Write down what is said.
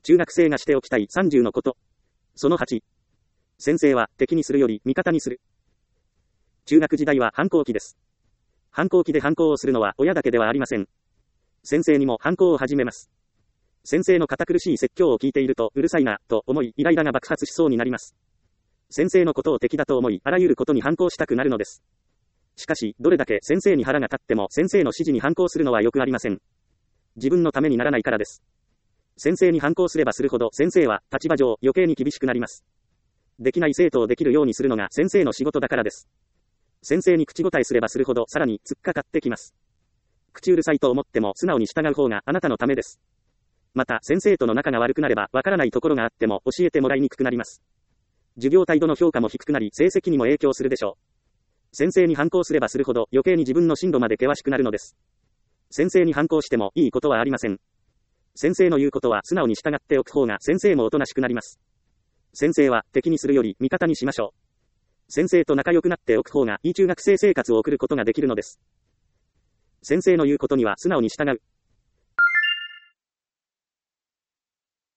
中学生がしておきたい30のこと。その8。先生は敵にするより味方にする。中学時代は反抗期です。反抗期で反抗をするのは親だけではありません。先生にも反抗を始めます。先生の堅苦しい説教を聞いているとうるさいな、と思いイライラが爆発しそうになります。先生のことを敵だと思い、あらゆることに反抗したくなるのです。しかし、どれだけ先生に腹が立っても先生の指示に反抗するのはよくありません。自分のためにならないからです。先生に反抗すればするほど先生は立場上余計に厳しくなります。できない生徒をできるようにするのが先生の仕事だからです。先生に口答えすればするほどさらに突っかかってきます。口うるさいと思っても素直に従う方があなたのためです。また先生との仲が悪くなればわからないところがあっても教えてもらいにくくなります。授業態度の評価も低くなり成績にも影響するでしょう。先生に反抗すればするほど余計に自分の進路まで険しくなるのです。先生に反抗してもいいことはありません。先生の言うことは素直に従っておく方が先生もおとなしくなります。先生は敵にするより味方にしましょう。先生と仲良くなっておく方がいい中学生生活を送ることができるのです。先生の言うことには素直に従う。